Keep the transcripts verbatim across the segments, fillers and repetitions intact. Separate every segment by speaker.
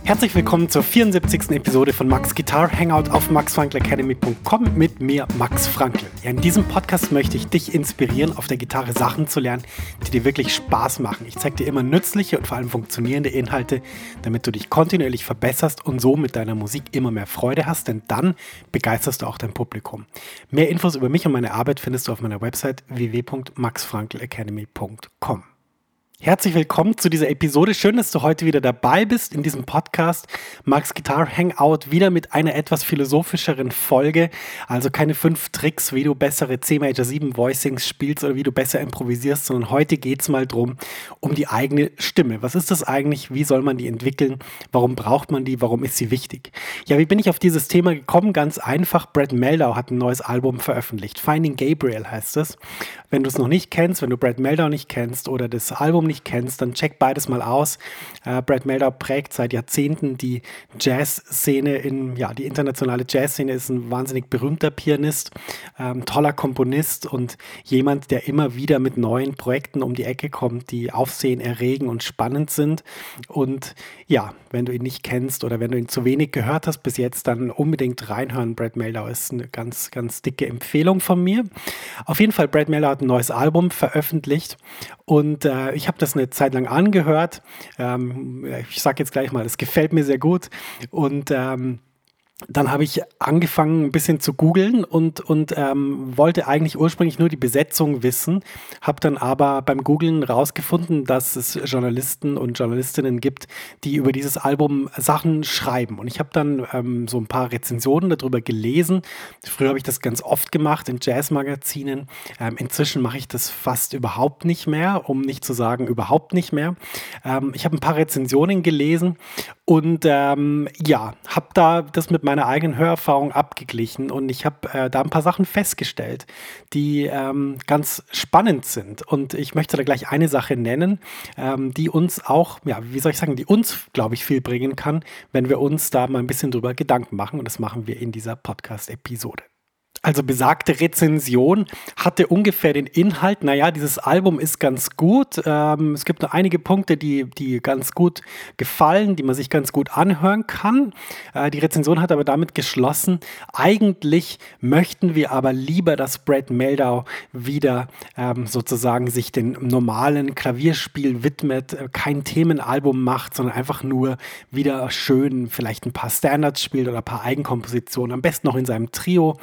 Speaker 1: Herzlich willkommen zur vierundsiebzigsten Episode von Max Guitar Hangout auf max frankl academy punkt com mit mir, Max Frankl. Ja, in diesem Podcast möchte ich dich inspirieren, auf der Gitarre Sachen zu lernen, die dir wirklich Spaß machen. Ich zeige dir immer nützliche und vor allem funktionierende Inhalte, damit du dich kontinuierlich verbesserst und so mit deiner Musik immer mehr Freude hast, denn dann begeisterst du auch dein Publikum. Mehr Infos über mich und meine Arbeit findest du auf meiner Website w w w punkt max frankl academy punkt com. Herzlich willkommen zu dieser Episode. Schön, dass du heute wieder dabei bist in diesem Podcast Max Guitar Hangout, wieder mit einer etwas philosophischeren Folge. Also keine fünf Tricks, wie du bessere C Major sieben Voicings spielst oder wie du besser improvisierst, sondern heute geht es mal drum, um die eigene Stimme. Was ist das eigentlich? Wie soll man die entwickeln? Warum braucht man die? Warum ist sie wichtig? Ja, wie bin ich auf dieses Thema gekommen? Ganz einfach. Brad Mehldau hat ein neues Album veröffentlicht. Finding Gabriel heißt es. Wenn du es noch nicht kennst, wenn du Brad Mehldau nicht kennst oder das Album nicht kennst, dann check beides mal aus. Äh, Brad Mehldau prägt seit Jahrzehnten die Jazzszene, in, ja, die internationale Jazzszene, ist ein wahnsinnig berühmter Pianist, ähm, toller Komponist und jemand, der immer wieder mit neuen Projekten um die Ecke kommt, die Aufsehen erregen und spannend sind. Und ja, wenn du ihn nicht kennst oder wenn du ihn zu wenig gehört hast bis jetzt, dann unbedingt reinhören. Brad Mehldau ist eine ganz, ganz dicke Empfehlung von mir. Auf jeden Fall, Brad Mehldau hat ein neues Album veröffentlicht und äh, ich habe das eine Zeit lang angehört. Ähm, ich sage jetzt gleich mal, es gefällt mir sehr gut und ähm, dann habe ich angefangen, ein bisschen zu googeln und, und ähm, wollte eigentlich ursprünglich nur die Besetzung wissen, habe dann aber beim Googlen rausgefunden, dass es Journalisten und Journalistinnen gibt, die über dieses Album Sachen schreiben. Und ich habe dann ähm, so ein paar Rezensionen darüber gelesen. Früher habe ich das ganz oft gemacht in Jazzmagazinen. Ähm, inzwischen mache ich das fast überhaupt nicht mehr, um nicht zu sagen überhaupt nicht mehr. Ähm, ich habe ein paar Rezensionen gelesen und ähm, ja, habe da das mit meiner eigenen Hörerfahrung abgeglichen und ich habe äh, da ein paar Sachen festgestellt, die ähm, ganz spannend sind. Und ich möchte da gleich eine Sache nennen, ähm, die uns auch, ja, wie soll ich sagen, die uns, glaube ich, viel bringen kann, wenn wir uns da mal ein bisschen drüber Gedanken machen. Und das machen wir in dieser Podcast-Episode. Also besagte Rezension hatte ungefähr den Inhalt, naja, dieses Album ist ganz gut. Ähm, es gibt noch einige Punkte, die, die ganz gut gefallen, die man sich ganz gut anhören kann. Äh, die Rezension hat aber damit geschlossen, eigentlich möchten wir aber lieber, dass Brad Mehldau wieder ähm, sozusagen sich dem normalen Klavierspiel widmet, äh, kein Themenalbum macht, sondern einfach nur wieder schön vielleicht ein paar Standards spielt oder ein paar Eigenkompositionen, am besten noch in seinem Trio.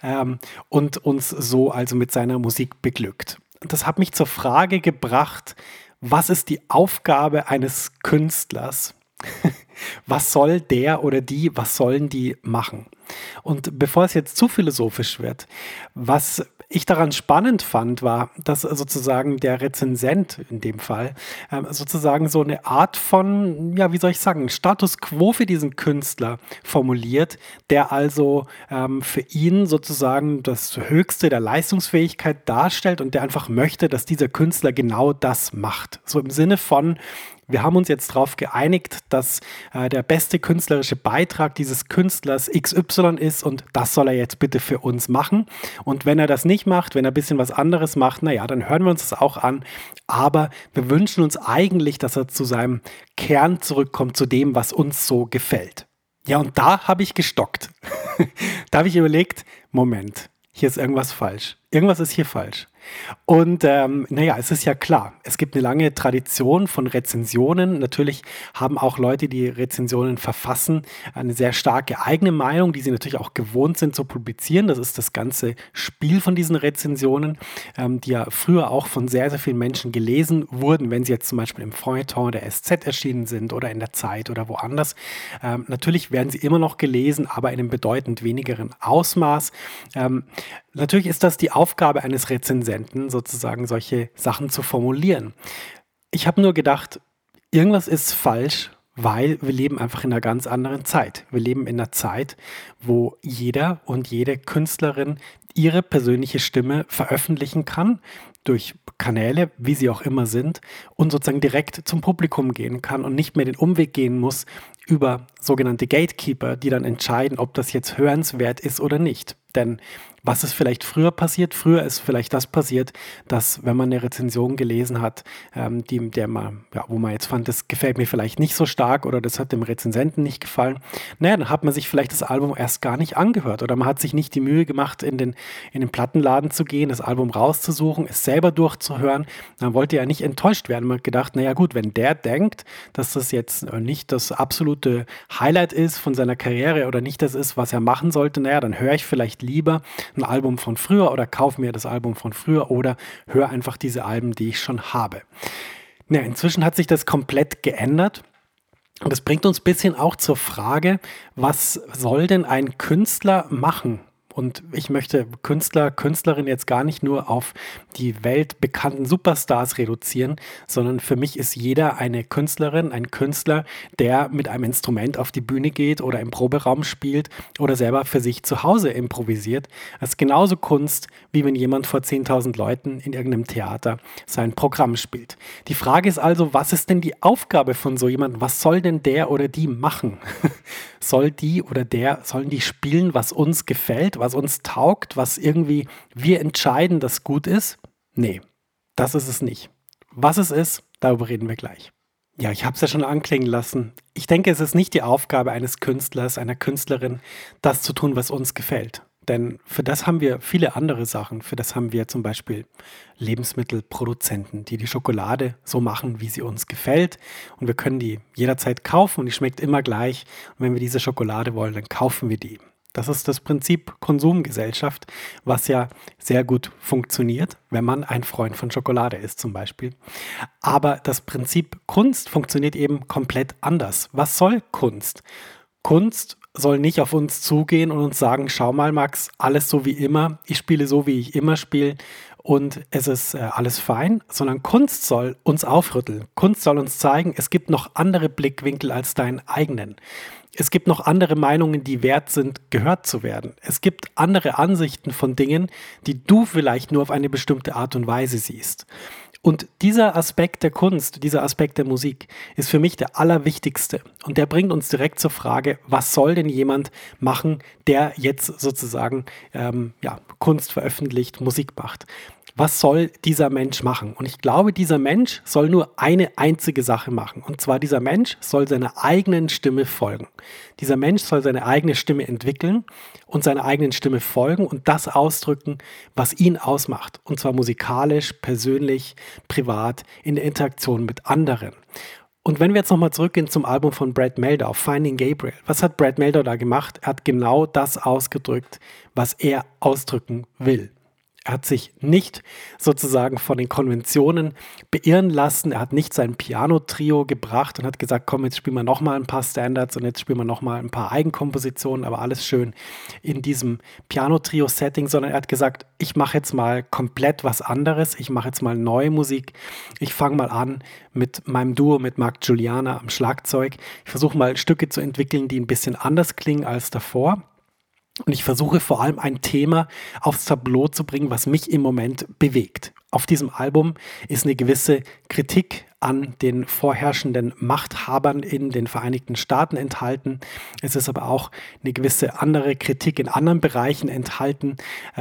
Speaker 1: Und uns so also mit seiner Musik beglückt. Das hat mich zur Frage gebracht, was ist die Aufgabe eines Künstlers? Was soll der oder die, was sollen die machen? Und bevor es jetzt zu philosophisch wird, was ich daran spannend fand, war, dass sozusagen der Rezensent in dem Fall ähm, sozusagen so eine Art von, ja, wie soll ich sagen, Status quo für diesen Künstler formuliert, der also ähm, für ihn sozusagen das Höchste der Leistungsfähigkeit darstellt und der einfach möchte, dass dieser Künstler genau das macht. So im Sinne von, wir haben uns jetzt darauf geeinigt, dass äh, der beste künstlerische Beitrag dieses Künstlers X Y ist und das soll er jetzt bitte für uns machen. Und wenn er das nicht macht, wenn er ein bisschen was anderes macht, naja, dann hören wir uns das auch an. Aber wir wünschen uns eigentlich, dass er zu seinem Kern zurückkommt, zu dem, was uns so gefällt. Ja, und da habe ich gestockt. Da habe ich überlegt, Moment, hier ist irgendwas falsch. Irgendwas ist hier falsch. Und ähm, naja, es ist ja klar, es gibt eine lange Tradition von Rezensionen. Natürlich haben auch Leute, die Rezensionen verfassen, eine sehr starke eigene Meinung, die sie natürlich auch gewohnt sind zu publizieren. Das ist das ganze Spiel von diesen Rezensionen, ähm, die ja früher auch von sehr, sehr vielen Menschen gelesen wurden, wenn sie jetzt zum Beispiel im Feuilleton der S Z erschienen sind oder in der Zeit oder woanders. Ähm, natürlich werden sie immer noch gelesen, aber in einem bedeutend wenigeren Ausmaß. Ähm, natürlich ist das die Aufgabe eines Rezensenten, sozusagen solche Sachen zu formulieren. Ich habe nur gedacht, irgendwas ist falsch, weil wir leben einfach in einer ganz anderen Zeit. Wir leben in einer Zeit, wo jeder und jede Künstlerin ihre persönliche Stimme veröffentlichen kann, durch Kanäle, wie sie auch immer sind, und sozusagen direkt zum Publikum gehen kann und nicht mehr den Umweg gehen muss über sogenannte Gatekeeper, die dann entscheiden, ob das jetzt hörenswert ist oder nicht. Denn was ist vielleicht früher passiert? Früher ist vielleicht das passiert, dass, wenn man eine Rezension gelesen hat, ähm, die, der man, ja, wo man jetzt fand, das gefällt mir vielleicht nicht so stark oder das hat dem Rezensenten nicht gefallen, naja, dann hat man sich vielleicht das Album erst gar nicht angehört oder man hat sich nicht die Mühe gemacht, in den, in den Plattenladen zu gehen, das Album rauszusuchen, es selber durchzuhören. Dann wollte er ja nicht enttäuscht werden. Man hat gedacht, naja gut, wenn der denkt, dass das jetzt nicht das absolute Highlight ist von seiner Karriere oder nicht das ist, was er machen sollte, naja, dann höre ich vielleicht lieber ein Album von früher oder kaufe mir das Album von früher oder höre einfach diese Alben, die ich schon habe. Ja, inzwischen hat sich das komplett geändert. Und das bringt uns ein bisschen auch zur Frage, was soll denn ein Künstler machen? Und ich möchte Künstler, Künstlerin jetzt gar nicht nur auf die weltbekannten Superstars reduzieren, sondern für mich ist jeder eine Künstlerin, ein Künstler, der mit einem Instrument auf die Bühne geht oder im Proberaum spielt oder selber für sich zu Hause improvisiert. Das ist genauso Kunst, wie wenn jemand vor zehntausend Leuten in irgendeinem Theater sein Programm spielt. Die Frage ist also, was ist denn die Aufgabe von so jemandem? Was soll denn der oder die machen? Soll die oder der, sollen die spielen, was uns gefällt, was uns taugt, was irgendwie wir entscheiden, dass gut ist? Nee, das ist es nicht. Was es ist, darüber reden wir gleich. Ja, ich habe es ja schon anklingen lassen. Ich denke, es ist nicht die Aufgabe eines Künstlers, einer Künstlerin, das zu tun, was uns gefällt. Denn für das haben wir viele andere Sachen. Für das haben wir zum Beispiel Lebensmittelproduzenten, die die Schokolade so machen, wie sie uns gefällt. Und wir können die jederzeit kaufen und die schmeckt immer gleich. Und wenn wir diese Schokolade wollen, dann kaufen wir die. Das ist das Prinzip Konsumgesellschaft, was ja sehr gut funktioniert, wenn man ein Freund von Schokolade ist zum Beispiel. Aber das Prinzip Kunst funktioniert eben komplett anders. Was soll Kunst? Kunst soll nicht auf uns zugehen und uns sagen, schau mal Max, alles so wie immer, ich spiele so, wie ich immer spiele und es ist äh, alles fein, sondern Kunst soll uns aufrütteln. Kunst soll uns zeigen, es gibt noch andere Blickwinkel als deinen eigenen. Es gibt noch andere Meinungen, die wert sind, gehört zu werden. Es gibt andere Ansichten von Dingen, die du vielleicht nur auf eine bestimmte Art und Weise siehst. Und dieser Aspekt der Kunst, dieser Aspekt der Musik ist für mich der allerwichtigste. Und der bringt uns direkt zur Frage, was soll denn jemand machen, der jetzt sozusagen ähm, ja, Kunst veröffentlicht, Musik macht? Was soll dieser Mensch machen? Und ich glaube, dieser Mensch soll nur eine einzige Sache machen. Und zwar dieser Mensch soll seiner eigenen Stimme folgen. Dieser Mensch soll seine eigene Stimme entwickeln und seiner eigenen Stimme folgen und das ausdrücken, was ihn ausmacht. Und zwar musikalisch, persönlich, privat, in der Interaktion mit anderen. Und wenn wir jetzt nochmal zurückgehen zum Album von Brad Mehldau, Finding Gabriel. Was hat Brad Mehldau da gemacht? Er hat genau das ausgedrückt, was er ausdrücken will. Er hat sich nicht sozusagen von den Konventionen beirren lassen. Er hat nicht sein Piano-Trio gebracht und hat gesagt, komm, jetzt spielen wir nochmal ein paar Standards und jetzt spielen wir nochmal ein paar Eigenkompositionen, aber alles schön in diesem Piano-Trio-Setting, sondern er hat gesagt, ich mache jetzt mal komplett was anderes. Ich mache jetzt mal neue Musik. Ich fange mal an mit meinem Duo, mit Mark Juliana am Schlagzeug. Ich versuche mal Stücke zu entwickeln, die ein bisschen anders klingen als davor. Und ich versuche vor allem ein Thema aufs Tableau zu bringen, was mich im Moment bewegt. Auf diesem Album ist eine gewisse Kritik an den vorherrschenden Machthabern in den Vereinigten Staaten enthalten. Es ist aber auch eine gewisse andere Kritik in anderen Bereichen enthalten.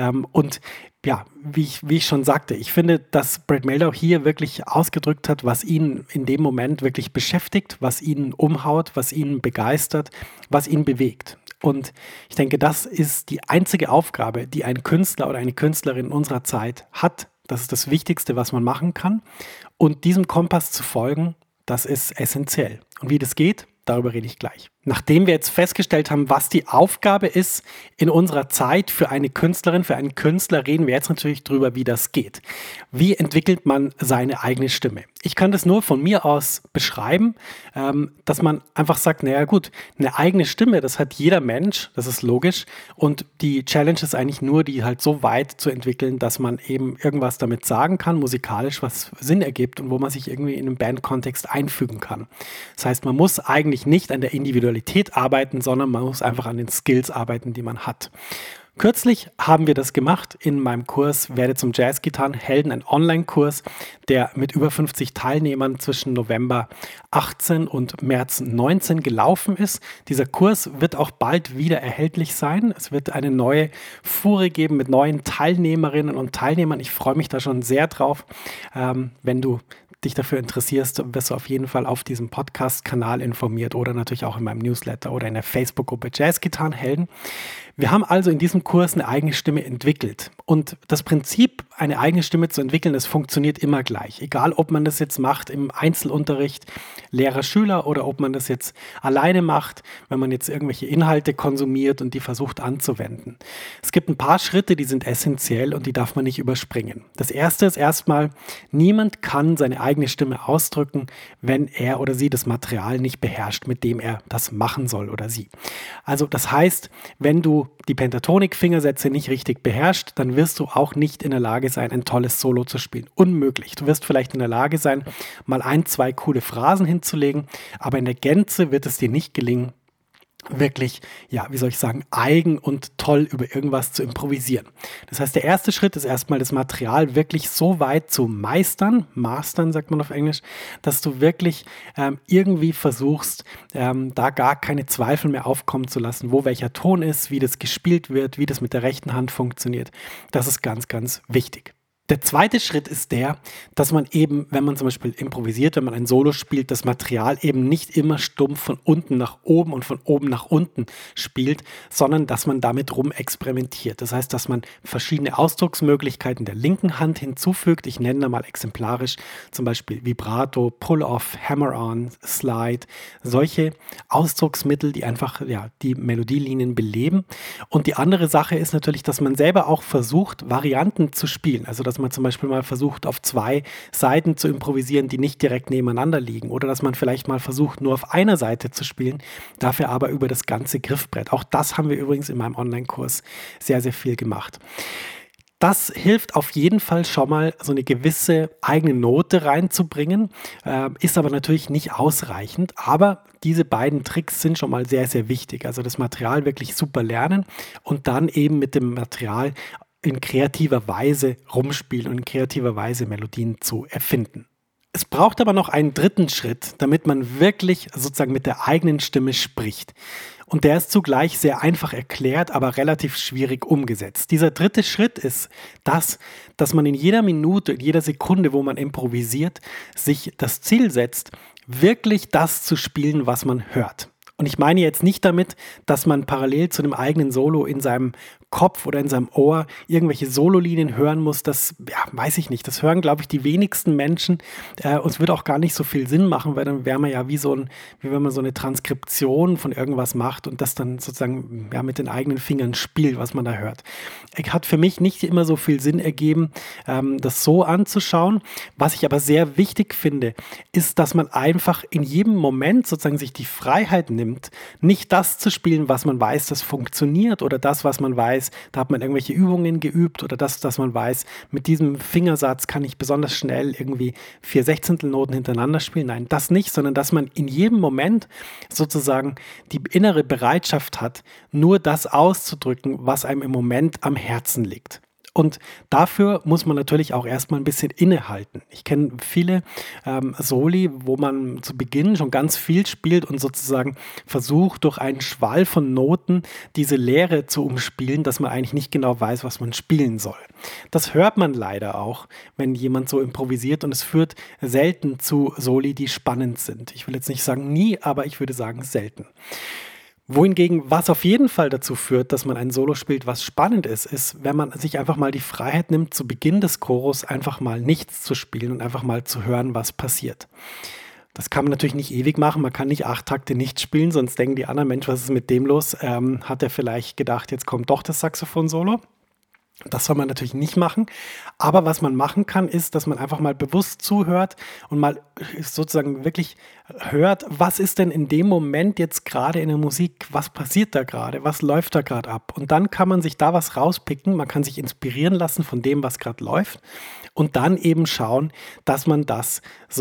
Speaker 1: Und ja, wie ich, wie ich schon sagte, ich finde, dass Brad Mehldau hier wirklich ausgedrückt hat, was ihn in dem Moment wirklich beschäftigt, was ihn umhaut, was ihn begeistert, was ihn bewegt. Und ich denke, das ist die einzige Aufgabe, die ein Künstler oder eine Künstlerin in unserer Zeit hat. Das ist das Wichtigste, was man machen kann. Und diesem Kompass zu folgen, das ist essentiell. Und wie das geht, darüber rede ich gleich. Nachdem wir jetzt festgestellt haben, was die Aufgabe ist in unserer Zeit für eine Künstlerin, für einen Künstler, reden wir jetzt natürlich darüber, wie das geht. Wie entwickelt man seine eigene Stimme? Ich kann das nur von mir aus beschreiben, ähm, dass man einfach sagt, naja gut, eine eigene Stimme, das hat jeder Mensch, das ist logisch. Und die Challenge ist eigentlich nur, die halt so weit zu entwickeln, dass man eben irgendwas damit sagen kann, musikalisch, was Sinn ergibt und wo man sich irgendwie in einen Bandkontext einfügen kann. Das heißt, man muss eigentlich nicht an der Individualität arbeiten, sondern man muss einfach an den Skills arbeiten, die man hat. Kürzlich haben wir das gemacht in meinem Kurs Werde zum Jazzgitarrenhelden, ein Online-Kurs, der mit über fünfzig Teilnehmern zwischen November achtzehn und März neunzehn gelaufen ist. Dieser Kurs wird auch bald wieder erhältlich sein. Es wird eine neue Fuhre geben mit neuen Teilnehmerinnen und Teilnehmern. Ich freue mich da schon sehr drauf. Ähm, wenn du dich dafür interessierst, wirst du auf jeden Fall auf diesem Podcast-Kanal informiert oder natürlich auch in meinem Newsletter oder in der Facebook-Gruppe Jazzgitarrenhelden. Wir haben also in diesem Kurs eine eigene Stimme entwickelt. Und das Prinzip, eine eigene Stimme zu entwickeln, das funktioniert immer gleich. Egal, ob man das jetzt macht im Einzelunterricht, Lehrer-Schüler, oder ob man das jetzt alleine macht, wenn man jetzt irgendwelche Inhalte konsumiert und die versucht anzuwenden. Es gibt ein paar Schritte, die sind essentiell und die darf man nicht überspringen. Das erste ist erstmal, niemand kann seine eigene Stimme ausdrücken, wenn er oder sie das Material nicht beherrscht, mit dem er das machen soll oder sie. Also das heißt, wenn du die Pentatonik-Fingersätze nicht richtig beherrschst, dann wirst du auch nicht in der Lage sein, ein tolles Solo zu spielen. Unmöglich. Du wirst vielleicht in der Lage sein, mal ein, zwei coole Phrasen hinzulegen, aber in der Gänze wird es dir nicht gelingen, wirklich, ja, wie soll ich sagen, eigen und toll über irgendwas zu improvisieren. Das heißt, der erste Schritt ist erstmal das Material wirklich so weit zu meistern, mastern sagt man auf Englisch, dass du wirklich ähm, irgendwie versuchst, ähm, da gar keine Zweifel mehr aufkommen zu lassen, wo welcher Ton ist, wie das gespielt wird, wie das mit der rechten Hand funktioniert. Das ist ganz, ganz wichtig. Der zweite Schritt ist der, dass man eben, wenn man zum Beispiel improvisiert, wenn man ein Solo spielt, das Material eben nicht immer stumpf von unten nach oben und von oben nach unten spielt, sondern dass man damit rumexperimentiert. Das heißt, dass man verschiedene Ausdrucksmöglichkeiten der linken Hand hinzufügt. Ich nenne da mal exemplarisch zum Beispiel Vibrato, Pull-Off, Hammer-On, Slide, solche Ausdrucksmittel, die einfach ja, die Melodielinien beleben. Und die andere Sache ist natürlich, dass man selber auch versucht, Varianten zu spielen. Also dass man zum Beispiel mal versucht, auf zwei Seiten zu improvisieren, die nicht direkt nebeneinander liegen. Oder dass man vielleicht mal versucht, nur auf einer Seite zu spielen, dafür aber über das ganze Griffbrett. Auch das haben wir übrigens in meinem Online-Kurs sehr, sehr viel gemacht. Das hilft auf jeden Fall schon mal, so eine gewisse eigene Note reinzubringen, äh, ist aber natürlich nicht ausreichend. Aber diese beiden Tricks sind schon mal sehr, sehr wichtig. Also das Material wirklich super lernen und dann eben mit dem Material in kreativer Weise rumspielen und in kreativer Weise Melodien zu erfinden. Es braucht aber noch einen dritten Schritt, damit man wirklich sozusagen mit der eigenen Stimme spricht. Und der ist zugleich sehr einfach erklärt, aber relativ schwierig umgesetzt. Dieser dritte Schritt ist das, dass man in jeder Minute, in jeder Sekunde, wo man improvisiert, sich das Ziel setzt, wirklich das zu spielen, was man hört. Und ich meine jetzt nicht damit, dass man parallel zu einem eigenen Solo in seinem Kopf oder in seinem Ohr irgendwelche Sololinien hören muss. Das, ja, weiß ich nicht. Das hören, glaube ich, die wenigsten Menschen. Äh, und es würde auch gar nicht so viel Sinn machen, weil dann wäre man ja wie so ein, wie wenn man so eine Transkription von irgendwas macht und das dann sozusagen ja, mit den eigenen Fingern spielt, was man da hört. Es hat für mich nicht immer so viel Sinn ergeben, ähm, das so anzuschauen. Was ich aber sehr wichtig finde, ist, dass man einfach in jedem Moment sozusagen sich die Freiheit nimmt, nicht das zu spielen, was man weiß, das funktioniert, oder das, was man weiß, da hat man irgendwelche Übungen geübt, oder das, dass man weiß, mit diesem Fingersatz kann ich besonders schnell irgendwie vier Sechzehntelnoten hintereinander spielen. Nein, das nicht, sondern dass man in jedem Moment sozusagen die innere Bereitschaft hat, nur das auszudrücken, was einem im Moment am Herzen liegt. Und dafür muss man natürlich auch erstmal ein bisschen innehalten. Ich kenne viele ähm, Soli, wo man zu Beginn schon ganz viel spielt und sozusagen versucht, durch einen Schwall von Noten diese Leere zu umspielen, dass man eigentlich nicht genau weiß, was man spielen soll. Das hört man leider auch, wenn jemand so improvisiert, und es führt selten zu Soli, die spannend sind. Ich will jetzt nicht sagen nie, aber ich würde sagen selten. Wohingegen, was auf jeden Fall dazu führt, dass man ein Solo spielt, was spannend ist, ist, wenn man sich einfach mal die Freiheit nimmt, zu Beginn des Chorus einfach mal nichts zu spielen und einfach mal zu hören, was passiert. Das kann man natürlich nicht ewig machen, man kann nicht acht Takte nicht spielen, sonst denken die anderen, Mensch, was ist mit dem los? Ähm, hat er vielleicht gedacht, jetzt kommt doch das Saxophon-Solo? Das soll man natürlich nicht machen, aber was man machen kann, ist, dass man einfach mal bewusst zuhört und mal sozusagen wirklich hört, was ist denn in dem Moment jetzt gerade in der Musik, was passiert da gerade, was läuft da gerade ab, und dann kann man sich da was rauspicken, man kann sich inspirieren lassen von dem, was gerade läuft, und dann eben schauen, dass man das so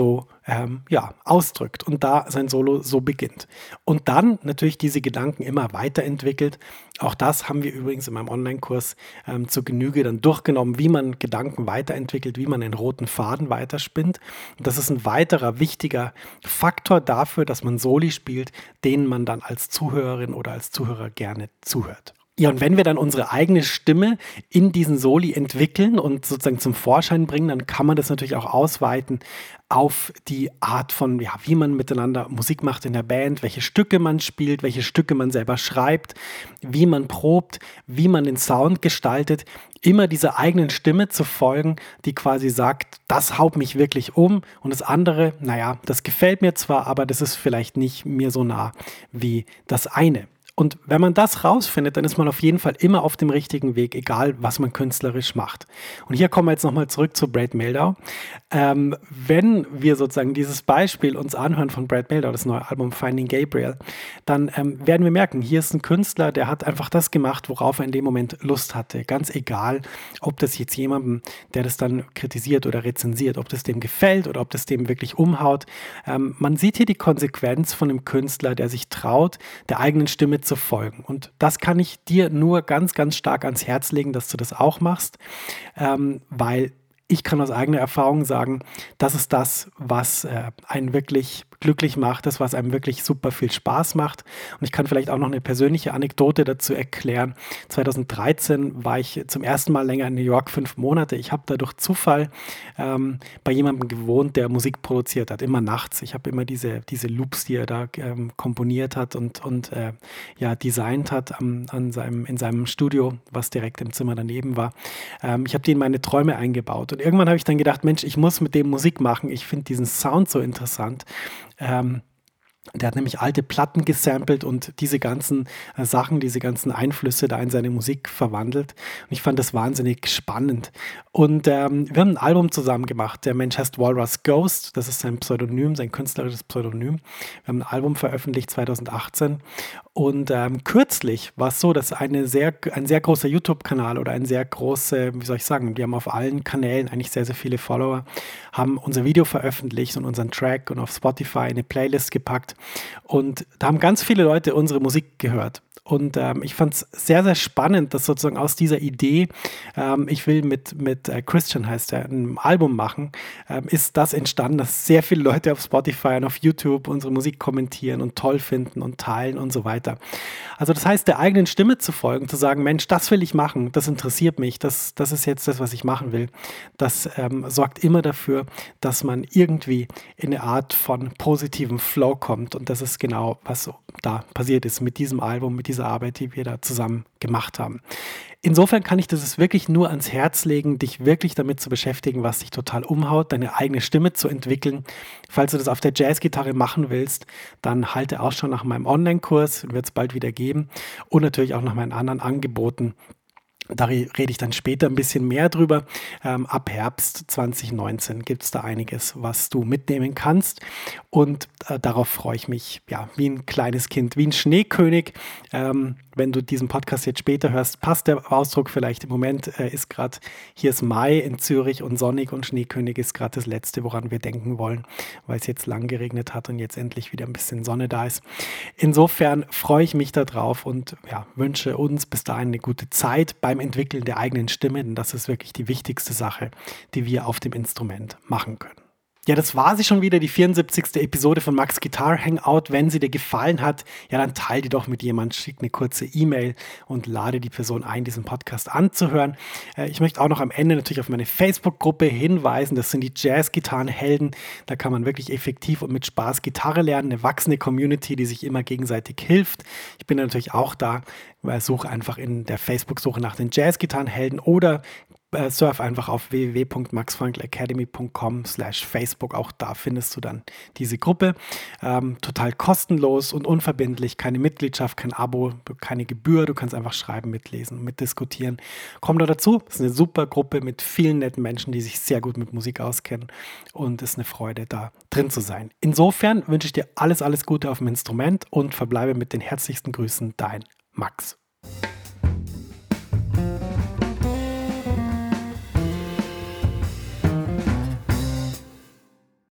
Speaker 1: ähm, ja, ausdrückt und da sein Solo so beginnt. Und dann natürlich diese Gedanken immer weiterentwickelt. Auch das haben wir übrigens in meinem Online-Kurs ähm, zur Genüge dann durchgenommen, wie man Gedanken weiterentwickelt, wie man den roten Faden weiterspinnt. Und das ist ein weiterer wichtiger Faktor dafür, dass man Soli spielt, denen man dann als Zuhörerin oder als Zuhörer gerne zuhört. Ja, und wenn wir dann unsere eigene Stimme in diesen Soli entwickeln und sozusagen zum Vorschein bringen, dann kann man das natürlich auch ausweiten auf die Art von, ja, wie man miteinander Musik macht in der Band, welche Stücke man spielt, welche Stücke man selber schreibt, wie man probt, wie man den Sound gestaltet, immer dieser eigenen Stimme zu folgen, die quasi sagt, das haut mich wirklich um und das andere, naja, das gefällt mir zwar, aber das ist vielleicht nicht mir so nah wie das eine. Und wenn man das rausfindet, dann ist man auf jeden Fall immer auf dem richtigen Weg, egal was man künstlerisch macht. Und hier kommen wir jetzt nochmal zurück zu Brad Mehldau. Ähm, wenn wir sozusagen dieses Beispiel uns anhören von Brad Mehldau, das neue Album Finding Gabriel, dann ähm, werden wir merken, hier ist ein Künstler, der hat einfach das gemacht, worauf er in dem Moment Lust hatte. Ganz egal, ob das jetzt jemandem, der das dann kritisiert oder rezensiert, ob das dem gefällt oder ob das dem wirklich umhaut. Ähm, man sieht hier die Konsequenz von einem Künstler, der sich traut, der eigenen Stimme zu folgen. Und das kann ich dir nur ganz, ganz stark ans Herz legen, dass du das auch machst, ähm, weil ich kann aus eigener Erfahrung sagen, das ist das, was äh, einen wirklich glücklich macht, das, was einem wirklich super viel Spaß macht. Und ich kann vielleicht auch noch eine persönliche Anekdote dazu erklären. zwanzig dreizehn war ich zum ersten Mal länger in New York, fünf Monate. Ich habe da durch Zufall ähm, bei jemandem gewohnt, der Musik produziert hat, immer nachts. Ich habe immer diese, diese Loops, die er da ähm, komponiert hat und, und äh, ja, designt hat am, an seinem, in seinem Studio, was direkt im Zimmer daneben war. Ähm, ich habe die in meine Träume eingebaut. Und irgendwann habe ich dann gedacht, Mensch, ich muss mit dem Musik machen. Ich finde diesen Sound so interessant. Ähm, der hat nämlich alte Platten gesampelt und diese ganzen äh, Sachen, diese ganzen Einflüsse da in seine Musik verwandelt. Und ich fand das wahnsinnig spannend. Und ähm, wir haben ein Album zusammen gemacht. Der Mensch heißt Walrus Ghost. Das ist sein Pseudonym, sein künstlerisches Pseudonym. Wir haben ein Album veröffentlicht zwanzig achtzehn. Und ähm, kürzlich war es so, dass eine sehr, ein sehr großer YouTube-Kanal oder ein sehr große, wie soll ich sagen, die haben auf allen Kanälen eigentlich sehr, sehr viele Follower, haben unser Video veröffentlicht und unseren Track und auf Spotify eine Playlist gepackt. Und da haben ganz viele Leute unsere Musik gehört. Und ähm, ich fand es sehr, sehr spannend, dass sozusagen aus dieser Idee, ähm, ich will mit, mit äh, Christian, heißt er, ein Album machen, ähm, ist das entstanden, dass sehr viele Leute auf Spotify und auf YouTube unsere Musik kommentieren und toll finden und teilen und so weiter. Also das heißt, der eigenen Stimme zu folgen, zu sagen, Mensch, das will ich machen, das interessiert mich, das, das ist jetzt das, was ich machen will, das ähm, sorgt immer dafür, dass man irgendwie in eine Art von positivem Flow kommt. Und das ist genau, was so da passiert ist mit diesem Album, mit dieser Arbeit, die wir da zusammen gemacht haben. Insofern kann ich das wirklich nur ans Herz legen, dich wirklich damit zu beschäftigen, was dich total umhaut, deine eigene Stimme zu entwickeln. Falls du das auf der Jazzgitarre machen willst, dann halte Ausschau nach meinem Online-Kurs, wird es bald wieder geben, und natürlich auch nach meinen anderen Angeboten. Da rede ich dann später ein bisschen mehr drüber. Ähm, ab Herbst zwanzig neunzehn gibt es da einiges, was du mitnehmen kannst. Und äh, darauf freue ich mich, ja, wie ein kleines Kind, wie ein Schneekönig. Ähm, wenn du diesen Podcast jetzt später hörst, passt der Ausdruck vielleicht. Im Moment äh, ist gerade, hier ist Mai in Zürich und sonnig, und Schneekönig ist gerade das Letzte, woran wir denken wollen, weil es jetzt lang geregnet hat und jetzt endlich wieder ein bisschen Sonne da ist. Insofern freue ich mich darauf und ja, wünsche uns bis dahin eine gute Zeit beim Entwickeln der eigenen Stimme, denn das ist wirklich die wichtigste Sache, die wir auf dem Instrument machen können. Ja, das war sie schon wieder, die vierundsiebzigste Episode von Max Guitar Hangout. Wenn sie dir gefallen hat, ja, dann teile die doch mit jemand, schick eine kurze E-Mail und lade die Person ein, diesen Podcast anzuhören. Äh, ich möchte auch noch am Ende natürlich auf meine Facebook-Gruppe hinweisen. Das sind die Jazz-Gitarren-Helden. Da kann man wirklich effektiv und mit Spaß Gitarre lernen. Eine wachsende Community, die sich immer gegenseitig hilft. Ich bin natürlich auch da. Suche einfach in der Facebook-Suche nach den Jazz-Gitarren-Helden oder Äh, surf einfach auf w w w punkt max frankl academy punkt com slash Facebook. Auch da findest du dann diese Gruppe. Ähm, total kostenlos und unverbindlich. Keine Mitgliedschaft, kein Abo, keine Gebühr. Du kannst einfach schreiben, mitlesen, mitdiskutieren. Komm da dazu. Es ist eine super Gruppe mit vielen netten Menschen, die sich sehr gut mit Musik auskennen. Und es ist eine Freude, da drin zu sein. Insofern wünsche ich dir alles, alles Gute auf dem Instrument und verbleibe mit den herzlichsten Grüßen, dein Max.